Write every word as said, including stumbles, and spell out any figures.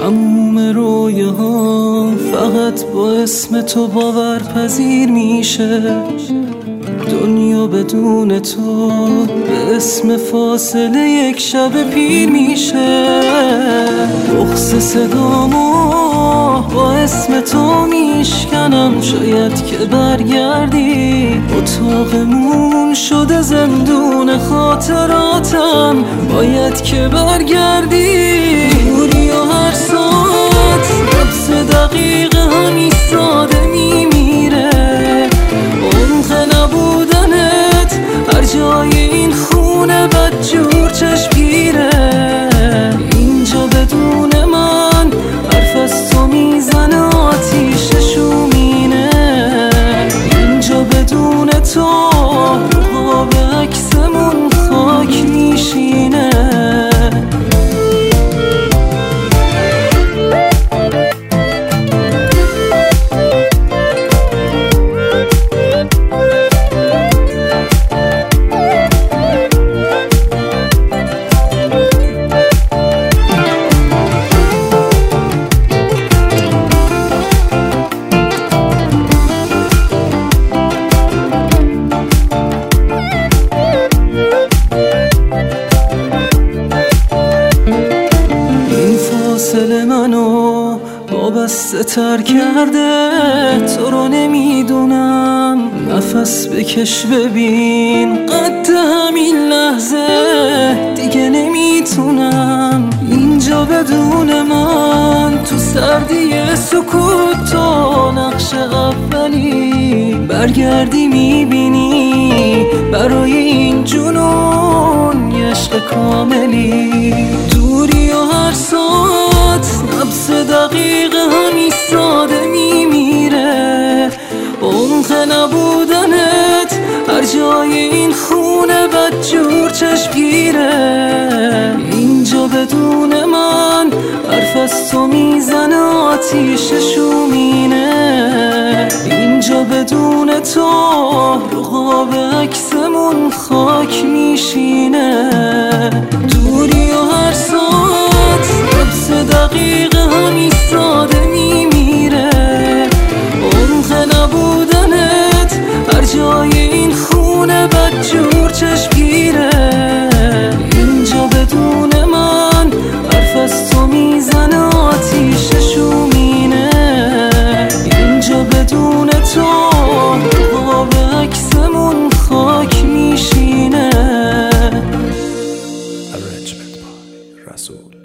تموم رویاها فقط با اسم تو باورپذیر میشه. دنیا بدون تو به اسم فاصله یک شب پیر میشه. بغض صدامو با اسم تو میشکنم، شاید که برگردی. اتاقمون شده زندون خاطراتم، باید که برگردی. دوری و هر ساعت نفس دقیقه هم ایستاده میمیره. عمق نبودنت هر جای این خونه بدجور چشمگیره. اینجا بدون من حرف از تو میزنه آتیش شومینه. اینجا بدون تو قاب عکسمون خاک میشینه. فاصله منو وابسته تر کرده، تو رو نمیدونم. نفس بکش ببین قد همین لحظه دیگه نمیتونم. اینجا بدون من تو سردی سکوت تو نقش اولی. برگردی میبینی برای این جنون یه عشق کاملی. دوری و هر ساعت نبض دقیقه هم ایستاده میمیره. عمق نبودنت هر جای این خونه بدجور چشمگیره. اینجا بدون من حرف از تو میزنه آتیش شومینه. اینجا بدون تو قاب عکسمون خاک میشینه. دوری و هر ساعت نبض دقیقه هم ایستاده میمیره. عمق نبودنت هر جای این خونه بدجور چشمگیره. اینجا بدون من حرف از تو میزنه آتیش شومینه. اینجا بدون تو قاب عکسمون خاک میشینه. Arrangement by Rasul.